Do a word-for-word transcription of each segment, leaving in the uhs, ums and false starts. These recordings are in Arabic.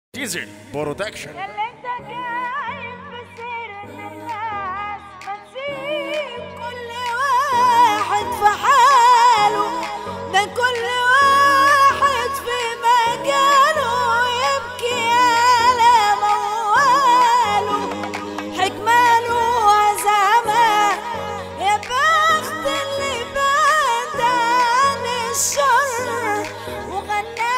ديزل برودكشن. اللي انت جاي في سيرة الناس ما تسيب كل واحد في حاله، ده كل واحد في مجاله يبكي على مواله، حكماله وعزمه يا بخت اللي بعد عن الشر وغناه.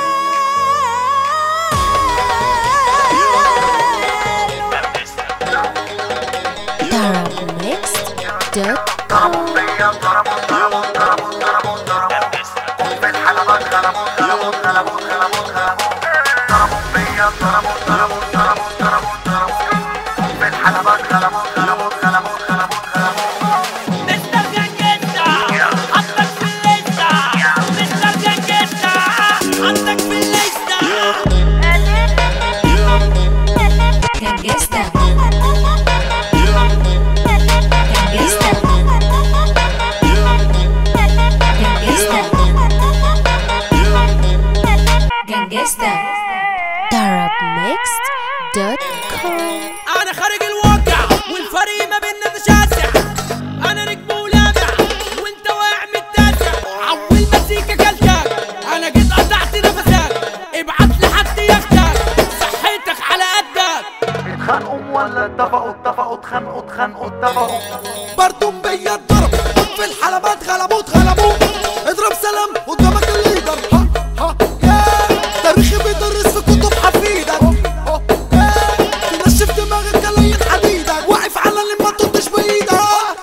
طرب ميكست دوت كوم. انا خارج الواقع والفريق ما بيننا تشاسع، انا نجم ولامع وانت واقع متاسع، عول مزيكا كلتك انا جيت قطعت نفسك، ابعت لحد ياخدك صحيتك على قدك. اتخانقوا ولا اتفقوا اتفقوا اتخانقوا اتخانقوا اتفقوا برضو بيا الضرب في الحلبات غلبوا اتغلبوا، اضرب سلام قدامك الليدر ها ها يا تاريخي بيدرس في كتب حفيدك، تنشف دماغك كلاية حديدك، واقف على اللي ما تطش بايدك.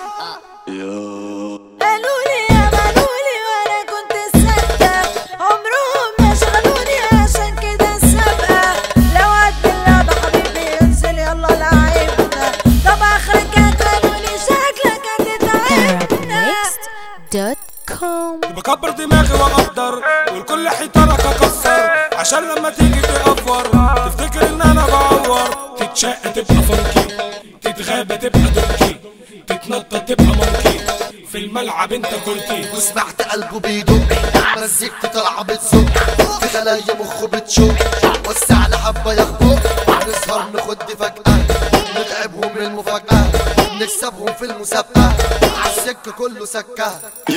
قالولي يا مالولي وانا كنت ساكتة، عمرهم ما شغلوني عشان كده السابقة، لو قد اللعبة حبيبي انزل يلا لعبنا، طب اخرك هتقولي شكلك هتتعبنا. دوت كوم. بكبر دماغي واقدر والكل حيطانك اكسر، عشان لما تيجي تقفر تفتكر ان انا بعور، تتشق تبقى فانكي، تتغابى تبقى دونكي، تتنطط تبقى مونكي، في الملعب انت كورتي. وسمعت قلبه بيدق مزيكتي طالعه بتزق في خلايا مخه بتشق، وسع لحبه يخبق نسهر نخد فجأة، نتعبهم المفاجأة نكسبهم في المسابقة، عالسكة كله سكة.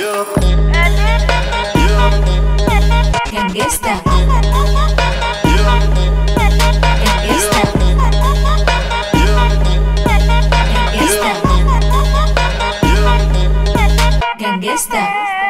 جنجستا جنجستا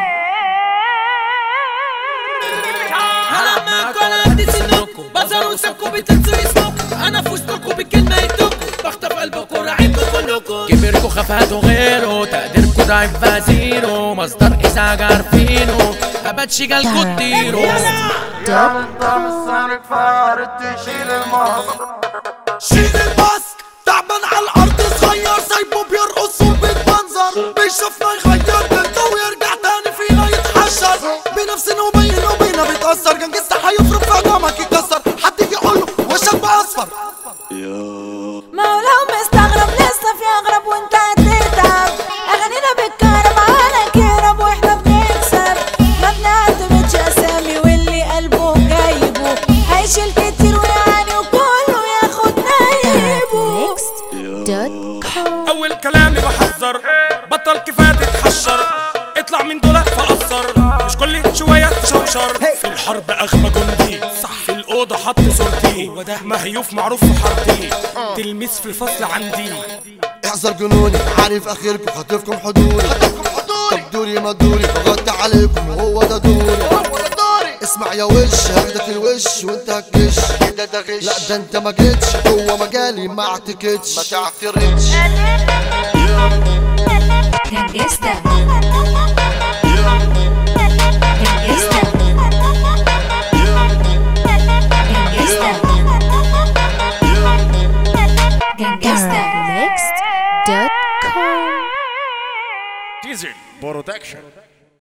هلعب معاكوا على قد سنكوا، بظهر وسابكوا بتنسوا اسمكوا، انا في وسطكوا بالكلمة يدكوا، بخطف قلبكوا راعيكوا كلكوا، كبركوا خفاتوا غيره، تقديركوا ضعيف فازيرو، مصدر ازعاج عارفينه، اباتشي جالكوا تطيروا. يا من طعم السنك فارد تشيل الماسك، شيل الماسك تعبان على الارض صغير سايبه بيرقص وبيتمنظر، بيشوفنا يغير بنته ويرجع تاني فينا يتحشر، بنفسنا وبينه وبينا بيتأثر، جنجستا هيفرق في عظامك يكسر، حد يجي يقوله وشك بقى اصفر. ما هو لو مستغرب لسه في اغرب وانت هتتعب، اغانينا بتكهرب على كهرب واحنا بنكسب، ما بنعتمدش اسامي واللي قلبه جايبه هيشيل كتير ويعني وكله ياخد نايبه. دوت كوم. اول كلامي بحذر بطل كفايه تتحشر، اطلع من دول فقصر، مش كل شويه تشوشر، في الحرب اغمى جندي صح، في الاوضه حط صورتي، وده مهيوف معروف في حارتي، تلميذ في الفصل عندي. احذر جنوني عارف اخركم خاطفكم حضوري، طب دوري ما دوري بغطي عليكم وهو ده دوري. اسمع يا وش هاخدك الوش وانت هتكش كده ده غش، لا ده انت ما جيتش جوه مجالي ما اعتكتش ما تعترضش. جنجستا جنجستا ميكست دوت كوم. ديزل برودكشن.